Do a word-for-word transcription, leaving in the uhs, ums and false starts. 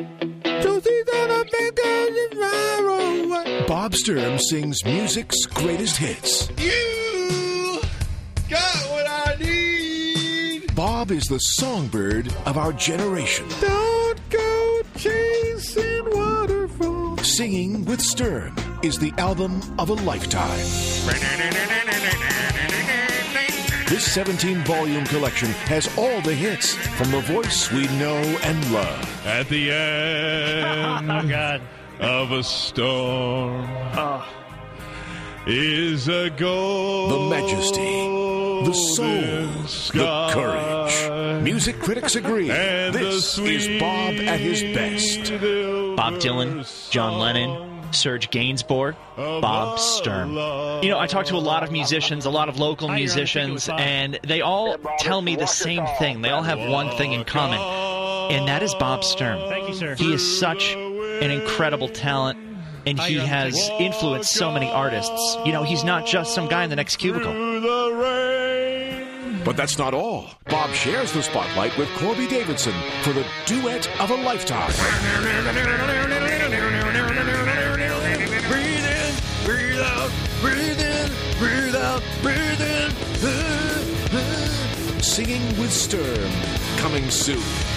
Bob Sturm sings music's greatest hits. You got what I need. Bob is the songbird of our generation. Don't go chasing waterfalls. Singing with Sturm is the album of a lifetime. This seventeen-volume collection has all the hits from the voice we know and love. At the end Oh, God. of a storm Oh. is a gold. The majesty, the soul, the courage. Music critics agree. And This is Bob at his best. Bob Dylan, John Lennon, Serge Gainsbourg, Bob Sturm. You know, I talk to a lot of musicians, a lot of local musicians, and they all tell me the same thing. They all have one thing in common, and that is Bob Sturm. Thank you, sir. He is such an incredible talent, and he has influenced so many artists. You know, he's not just some guy in the next cubicle. But that's not all. Bob shares the spotlight with Corby Davidson for the duet of a lifetime. Breathe in, breathe out, breathe in, breathe out, breathe in. Singing with Sturm, coming soon.